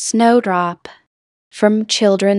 Snowdrop from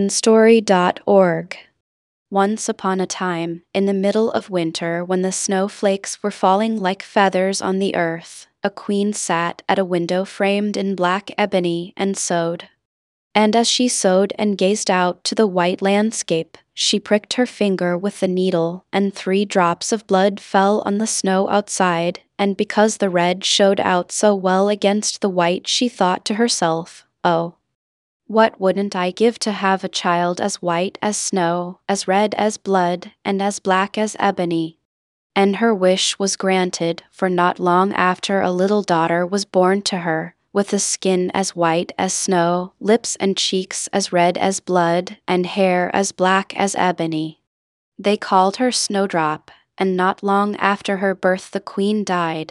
childrenstory.org. Once upon a time, in the middle of winter, when the snowflakes were falling like feathers on the earth, a queen sat at a window framed in black ebony and sewed. And as she sewed and gazed out to the white landscape, she pricked her finger with the needle, and 3 drops of blood fell on the snow outside, and because the red showed out so well against the white, she thought to herself, "Oh, what wouldn't I give to have a child as white as snow, as red as blood, and as black as ebony?" And her wish was granted, for not long after a little daughter was born to her, with a skin as white as snow, lips and cheeks as red as blood, and hair as black as ebony. They called her Snowdrop, and not long after her birth the queen died.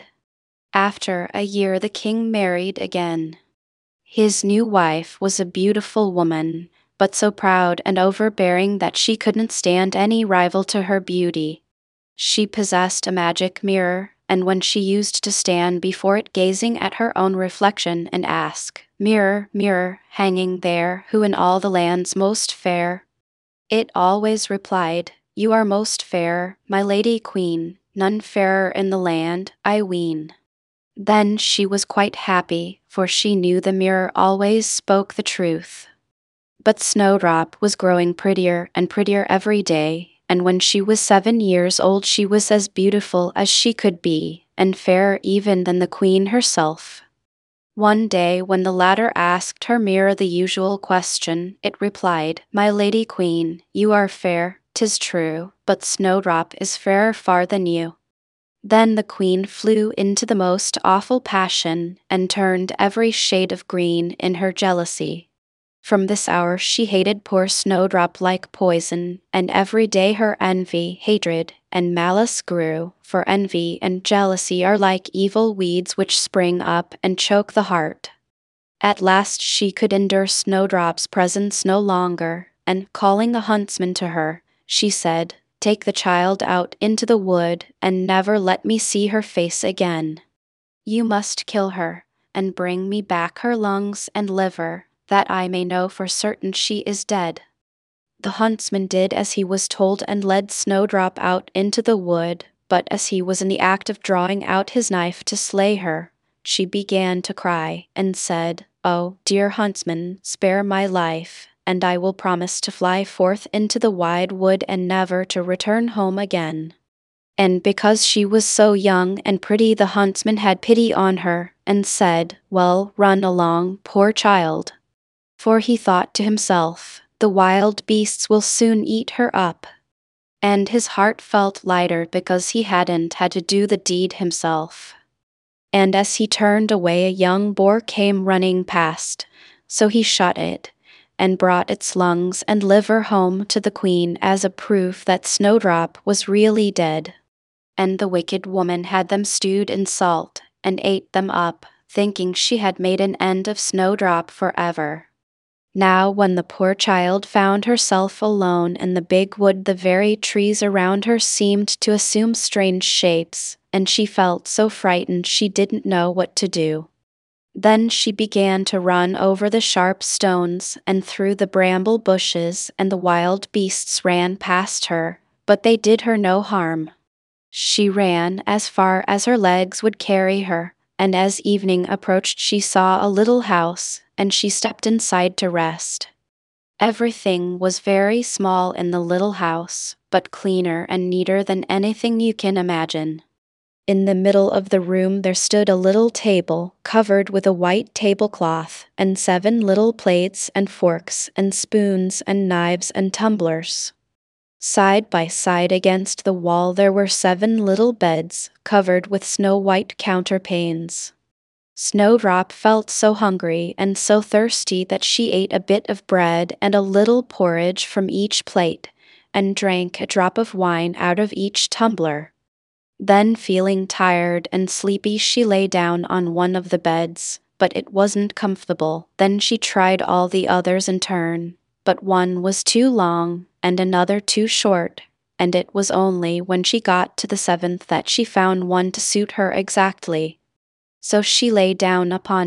After a year the king married again. His new wife was a beautiful woman, but so proud and overbearing that she couldn't stand any rival to her beauty. She possessed a magic mirror, and when she used to stand before it gazing at her own reflection and ask, "Mirror, mirror, hanging there, who in all the land's most fair?" it always replied, "You are most fair, my lady queen, none fairer in the land, I ween." Then she was quite happy, for she knew the mirror always spoke the truth. But Snowdrop was growing prettier and prettier every day, and when she was 7 years old she was as beautiful as she could be, and fairer even than the queen herself. One day when the latter asked her mirror the usual question, it replied, "My lady queen, you are fair, 'tis true, but Snowdrop is fairer far than you." Then the queen flew into the most awful passion, and turned every shade of green in her jealousy. From this hour she hated poor Snowdrop like poison, and every day her envy, hatred, and malice grew, for envy and jealousy are like evil weeds which spring up and choke the heart. At last she could endure Snowdrop's presence no longer, and calling a huntsman to her, she said, "Take the child out into the wood, and never let me see her face again. You must kill her, and bring me back her lungs and liver, that I may know for certain she is dead." The huntsman did as he was told and led Snowdrop out into the wood, but as he was in the act of drawing out his knife to slay her, she began to cry, and said, "Oh, dear huntsman, spare my life, and I will promise to fly forth into the wide wood and never to return home again." And because she was so young and pretty, the huntsman had pity on her, and said, "Well, run along, poor child." For he thought to himself, "The wild beasts will soon eat her up." And his heart felt lighter because he hadn't had to do the deed himself. And as he turned away, a young boar came running past, so he shot it, and brought its lungs and liver home to the queen as a proof that Snowdrop was really dead. And the wicked woman had them stewed in salt, and ate them up, thinking she had made an end of Snowdrop forever. Now when the poor child found herself alone in the big wood, the very trees around her seemed to assume strange shapes, and she felt so frightened she didn't know what to do. Then she began to run over the sharp stones and through the bramble bushes, and the wild beasts ran past her, but they did her no harm. She ran as far as her legs would carry her, and as evening approached she saw a little house, and she stepped inside to rest. Everything was very small in the little house, but cleaner and neater than anything you can imagine. In the middle of the room there stood a little table, covered with a white tablecloth, and 7 little plates and forks and spoons and knives and tumblers. Side by side against the wall there were 7 little beds, covered with snow-white counterpanes. Snowdrop felt so hungry and so thirsty that she ate a bit of bread and a little porridge from each plate, and drank a drop of wine out of each tumbler. Then, feeling tired and sleepy, she lay down on one of the beds, but it wasn't comfortable. Then she tried all the others in turn, but one was too long and another too short, and it was only when she got to the 7th that she found one to suit her exactly. So she lay down upon it,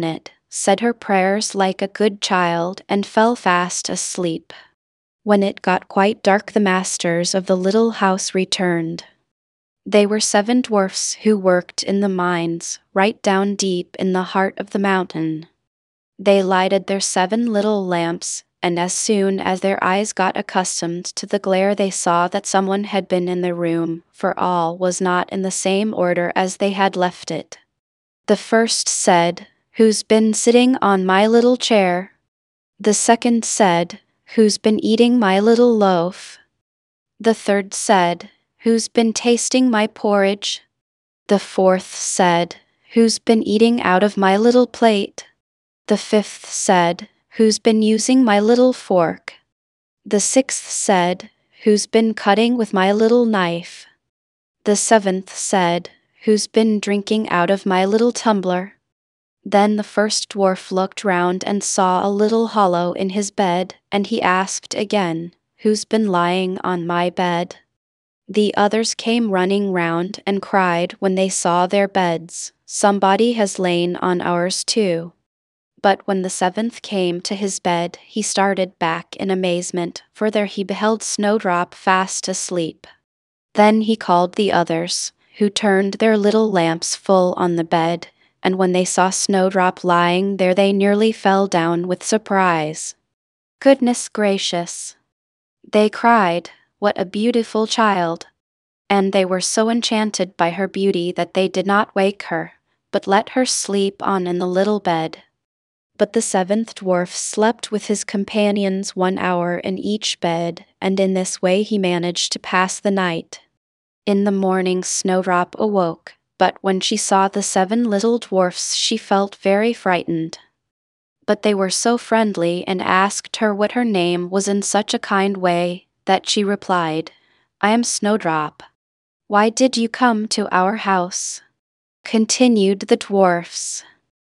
said her prayers like a good child, and fell fast asleep. When it got quite dark, the masters of the little house returned. They were 7 dwarfs who worked in the mines, right down deep in the heart of the mountain. They lighted their 7 little lamps, and as soon as their eyes got accustomed to the glare, they saw that someone had been in the room, for all was not in the same order as they had left it. The first said, "Who's been sitting on my little chair?" The second said, "Who's been eating my little loaf?" The third said, "Who's been tasting my porridge?" The fourth said, "Who's been eating out of my little plate?" The fifth said, "Who's been using my little fork?" The sixth said, "Who's been cutting with my little knife?" The seventh said, "Who's been drinking out of my little tumbler?" Then the first dwarf looked round and saw a little hollow in his bed, and he asked again, "Who's been lying on my bed?" The others came running round and cried when they saw their beds, "Somebody has lain on ours too." But when the 7th came to his bed, he started back in amazement, for there he beheld Snowdrop fast asleep. Then he called the others, who turned their little lamps full on the bed, and when they saw Snowdrop lying there, they nearly fell down with surprise. "Goodness gracious!" they cried, "what a beautiful child!" And they were so enchanted by her beauty that they did not wake her, but let her sleep on in the little bed. But the 7th dwarf slept with his companions 1 hour in each bed, and in this way he managed to pass the night. In the morning Snowdrop awoke, but when she saw the 7 little dwarfs she felt very frightened. But they were so friendly and asked her what her name was in such a kind way, that she replied, "I am Snowdrop." "Why did you come to our house?" continued the dwarfs.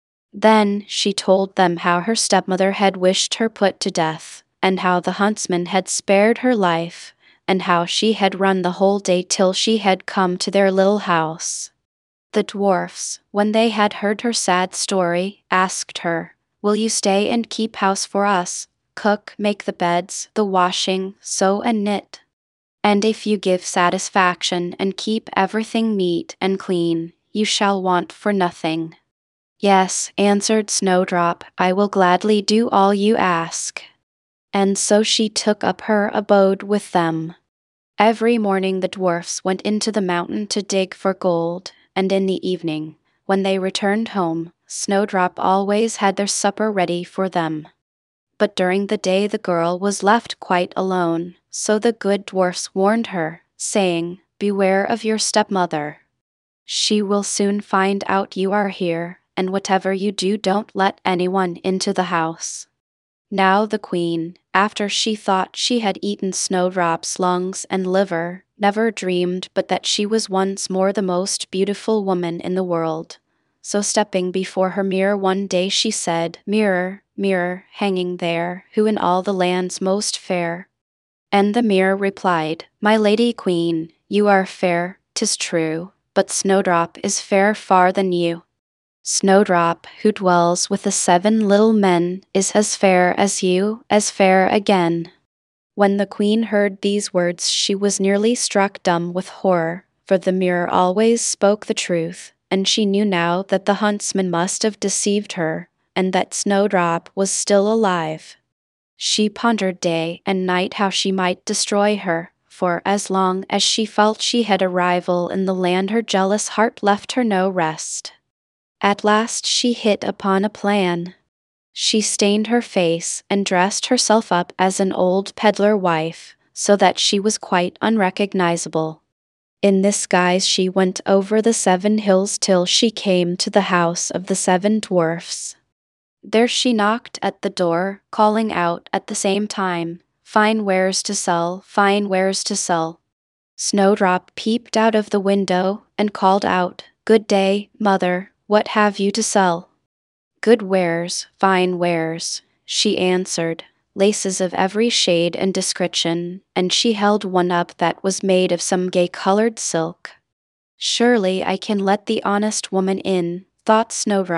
Then she told them how her stepmother had wished her put to death, and how the huntsman had spared her life, and how she had run the whole day till she had come to their little house. The dwarfs, when they had heard her sad story, asked her, "Will you stay and keep house for us, cook, make the beds, the washing, sew and knit? And if you give satisfaction and keep everything neat and clean, you shall want for nothing." "Yes," answered Snowdrop, "I will gladly do all you ask." And so she took up her abode with them. Every morning the dwarfs went into the mountain to dig for gold, and in the evening, when they returned home, Snowdrop always had their supper ready for them. But during the day the girl was left quite alone, so the good dwarfs warned her, saying, "Beware of your stepmother. She will soon find out you are here, and whatever you do, don't let anyone into the house." Now the queen, after she thought she had eaten Snowdrop's lungs and liver, never dreamed but that she was once more the most beautiful woman in the world. So stepping before her mirror one day she said, "Mirror, mirror, hanging there, who in all the land's most fair?" And the mirror replied, "My lady queen, you are fair, 'tis true, but Snowdrop is fairer far than you. Snowdrop, who dwells with the 7 little men, is as fair as you, as fair again." When the queen heard these words she was nearly struck dumb with horror, for the mirror always spoke the truth, and she knew now that the huntsman must have deceived her, and that Snowdrop was still alive. She pondered day and night how she might destroy her, for as long as she felt she had a rival in the land her jealous heart left her no rest. At last she hit upon a plan. She stained her face and dressed herself up as an old peddler wife, so that she was quite unrecognizable. In this guise she went over the 7 hills till she came to the house of the 7 dwarfs. There she knocked at the door, calling out at the same time, "Fine wares to sell, fine wares to sell." Snowdrop peeped out of the window and called out, "Good day, mother, what have you to sell?" "Good wares, fine wares," she answered, "laces of every shade and description," and she held one up that was made of some gay-colored silk. "Surely I can let the honest woman in," thought Snowdrop,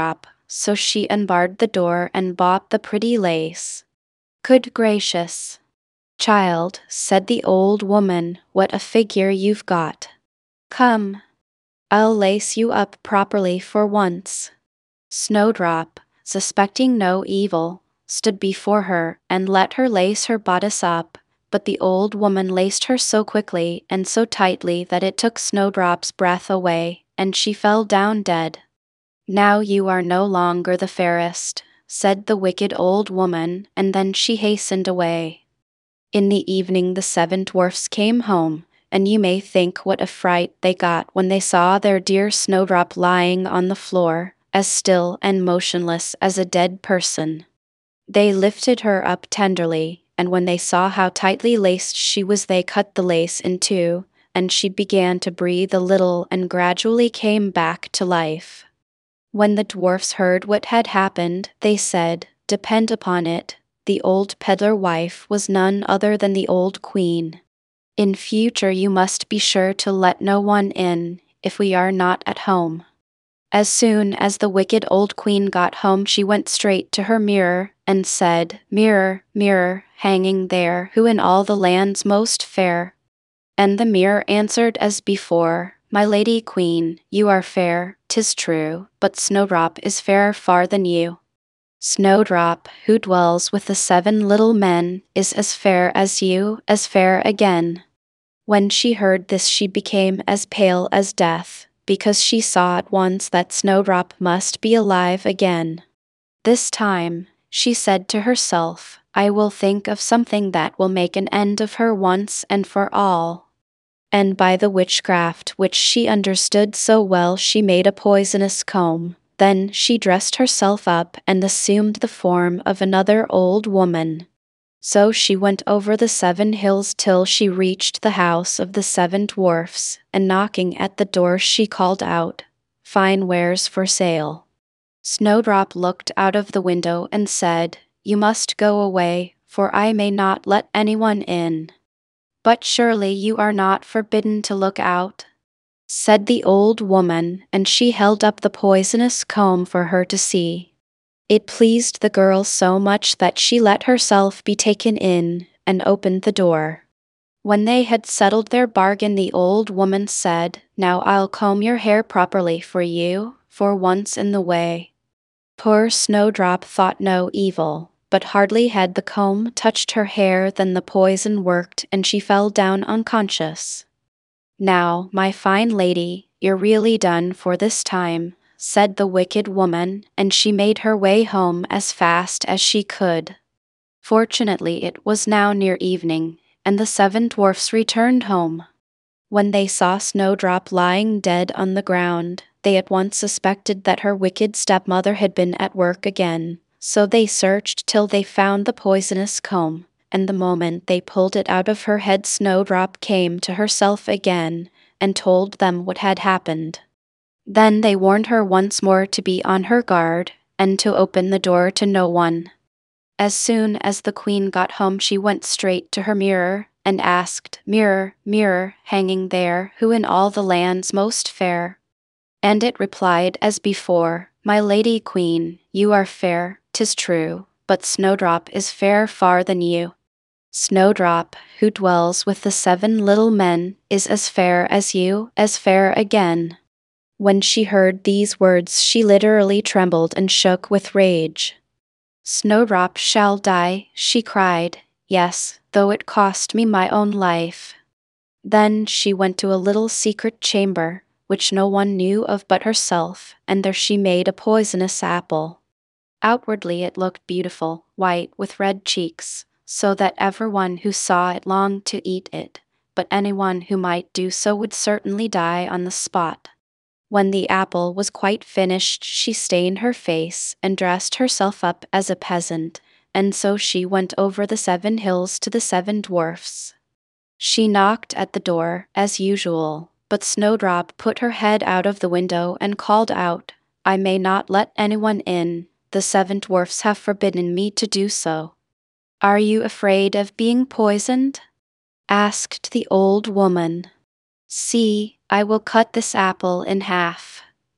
so she unbarred the door and bought the pretty lace. "Good gracious, child," said the old woman, "what a figure you've got. Come, I'll lace you up properly for once." Snowdrop, suspecting no evil, stood before her and let her lace her bodice up, but the old woman laced her so quickly and so tightly that it took Snowdrop's breath away, and she fell down dead. "Now you are no longer the fairest," said the wicked old woman, and then she hastened away. In the evening the 7 dwarfs came home, and you may think what a fright they got when they saw their dear Snowdrop lying on the floor, as still and motionless as a dead person. They lifted her up tenderly, and when they saw how tightly laced she was they cut the lace in two, and she began to breathe a little and gradually came back to life. When the dwarfs heard what had happened, they said, "Depend upon it, the old peddler wife was none other than the old queen. In future you must be sure to let no one in, if we are not at home." As soon as the wicked old queen got home she went straight to her mirror, and said, "Mirror, mirror, hanging there, who in all the land's most fair?" And the mirror answered as before, "My lady queen, you are fair, 'tis true, but Snowdrop is fairer far than you. Snowdrop, who dwells with the 7 little men, is as fair as you, as fair again." When she heard this she became as pale as death, because she saw at once that Snowdrop must be alive again. This time, she said to herself, "I will think of something that will make an end of her once and for all." And by the witchcraft which she understood so well she made a poisonous comb. Then she dressed herself up and assumed the form of another old woman. So she went over the 7 hills till she reached the house of the 7 dwarfs, and knocking at the door she called out, "Fine wares for sale." Snowdrop looked out of the window and said, "You must go away, for I may not let anyone in." "But surely you are not forbidden to look out," said the old woman, and she held up the poisonous comb for her to see. It pleased the girl so much that she let herself be taken in, and opened the door. When they had settled their bargain the old woman said, "Now I'll comb your hair properly for you, for once in the way." Poor Snowdrop thought no evil, but hardly had the comb touched her hair than the poison worked and she fell down unconscious. "Now, my fine lady, you're really done for this time," said the wicked woman, and she made her way home as fast as she could. Fortunately it was now near evening, and the 7 dwarfs returned home. When they saw Snowdrop lying dead on the ground, they at once suspected that her wicked stepmother had been at work again, so they searched till they found the poisonous comb, and the moment they pulled it out of her head Snowdrop came to herself again, and told them what had happened. Then they warned her once more to be on her guard, and to open the door to no one. As soon as the queen got home she went straight to her mirror, and asked, "Mirror, mirror, hanging there, who in all the land's most fair?" And it replied as before, "My lady queen, you are fair, 'tis true, but Snowdrop is fairer far than you. Snowdrop, who dwells with the 7 little men, is as fair as you, as fair again." When she heard these words she literally trembled and shook with rage. "Snowdrop shall die," she cried, "yes, though it cost me my own life." Then she went to a little secret chamber, which no one knew of but herself, and there she made a poisonous apple. Outwardly it looked beautiful, white with red cheeks, so that everyone who saw it longed to eat it, but anyone who might do so would certainly die on the spot. When the apple was quite finished she stained her face and dressed herself up as a peasant, and so she went over the 7 hills to the 7 dwarfs. She knocked at the door, as usual, but Snowdrop put her head out of the window and called out, "I may not let anyone in, the 7 dwarfs have forbidden me to do so." "Are you afraid of being poisoned?" asked the old woman. "See, I will cut this apple in half."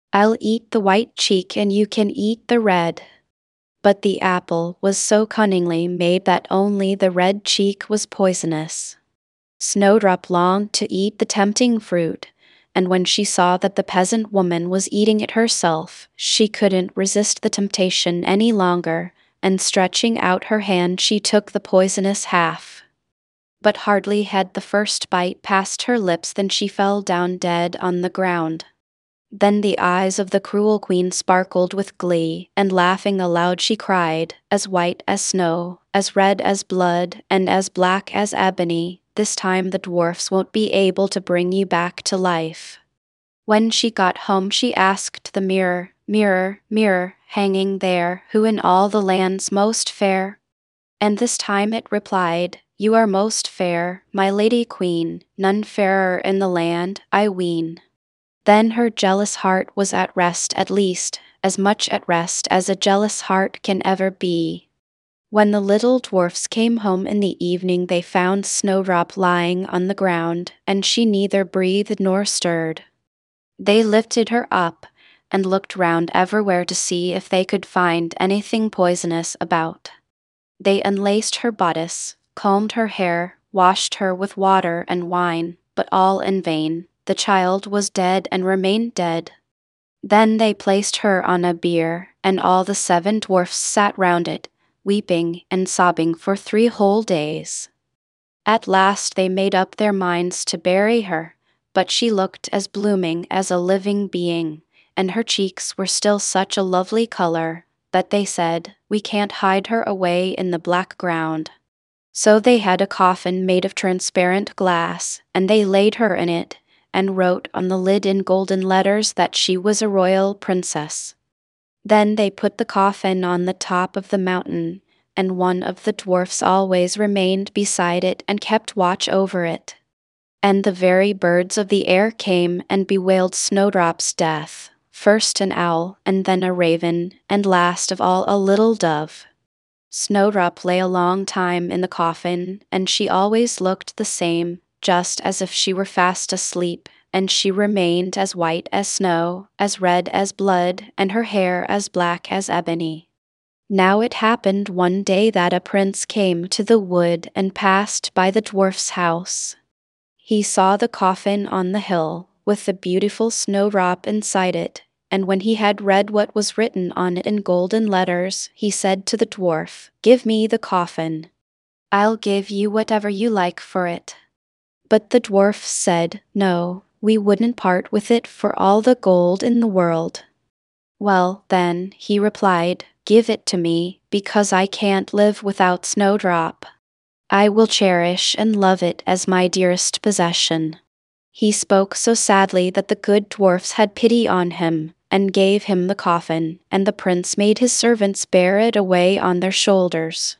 I'll eat the white cheek and you can eat the red." But the apple was so cunningly made that only the red cheek was poisonous. Snowdrop longed to eat the tempting fruit, and when she saw that the peasant woman was eating it herself, she couldn't resist the temptation any longer, and stretching out her hand she took the poisonous half. But hardly had the first bite passed her lips than she fell down dead on the ground. Then the eyes of the cruel queen sparkled with glee, and laughing aloud she cried, "As white as snow, as red as blood, and as black as ebony, this time the dwarfs won't be able to bring you back to life." When she got home she asked the mirror, "Mirror, mirror, hanging there, who in all the land's most fair?" And this time it replied, "You are most fair, my lady queen, none fairer in the land, I ween." Then her jealous heart was at rest, at least, as much at rest as a jealous heart can ever be. When the little dwarfs came home in the evening they found Snowdrop lying on the ground, and she neither breathed nor stirred. They lifted her up, and looked round everywhere to see if they could find anything poisonous about. They unlaced her bodice, combed her hair, washed her with water and wine, but all in vain. The child was dead and remained dead. Then they placed her on a bier, and all the 7 dwarfs sat round it, weeping and sobbing for 3 whole days. At last they made up their minds to bury her, but she looked as blooming as a living being, and her cheeks were still such a lovely color that they said, "We can't hide her away in the black ground." So they had a coffin made of transparent glass, and they laid her in it, and wrote on the lid in golden letters that she was a royal princess. Then they put the coffin on the top of the mountain, and one of the dwarfs always remained beside it and kept watch over it. And the very birds of the air came and bewailed Snowdrop's death, first an owl, and then a raven, and last of all a little dove. Snowdrop lay a long time in the coffin, and she always looked the same, just as if she were fast asleep, and she remained as white as snow, as red as blood, and her hair as black as ebony. Now it happened one day that a prince came to the wood and passed by the dwarf's house. He saw the coffin on the hill, with the beautiful Snowdrop inside it, and when he had read what was written on it in golden letters, he said to the dwarf, "Give me the coffin. I'll give you whatever you like for it." But the dwarf said, "No, we wouldn't part with it for all the gold in the world." "Well, then," he replied, "give it to me, because I can't live without Snowdrop. I will cherish and love it as my dearest possession." He spoke so sadly that the good dwarfs had pity on him, and gave him the coffin, and the prince made his servants bear it away on their shoulders.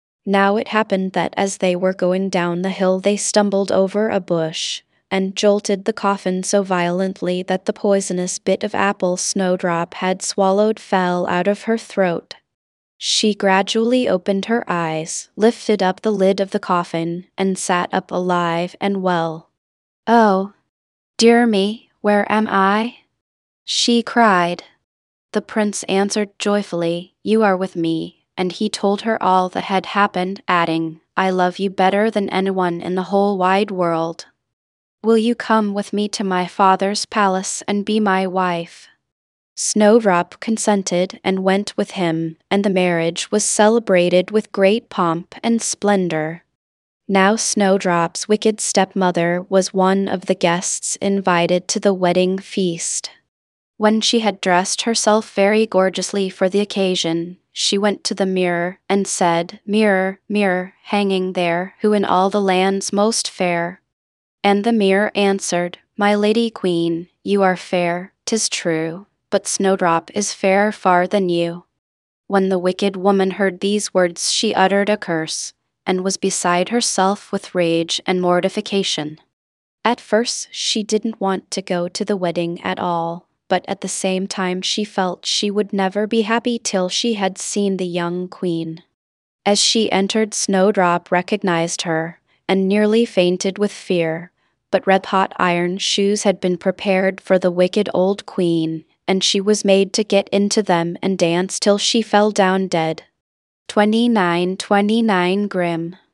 Now it happened that as they were going down the hill they stumbled over a bush, and jolted the coffin so violently that the poisonous bit of apple Snowdrop had swallowed fell out of her throat. She gradually opened her eyes, lifted up the lid of the coffin, and sat up alive and well. "Oh, dear me, where am I?" she cried. The prince answered joyfully, "You are with me," and he told her all that had happened, adding, "I love you better than anyone in the whole wide world. Will you come with me to my father's palace and be my wife?" Snowdrop consented and went with him, and the marriage was celebrated with great pomp and splendor. Now Snowdrop's wicked stepmother was one of the guests invited to the wedding feast. When she had dressed herself very gorgeously for the occasion, she went to the mirror and said, "Mirror, mirror, hanging there, who in all the land's most fair?" And the mirror answered, "My lady queen, you are fair, 'tis true, but Snowdrop is fairer far than you." When the wicked woman heard these words she uttered a curse, and was beside herself with rage and mortification. At first she didn't want to go to the wedding at all, but at the same time she felt she would never be happy till she had seen the young queen. As she entered, Snowdrop recognized her, and nearly fainted with fear, but red-hot iron shoes had been prepared for the wicked old queen, and she was made to get into them and dance till she fell down dead. 29 Grimm.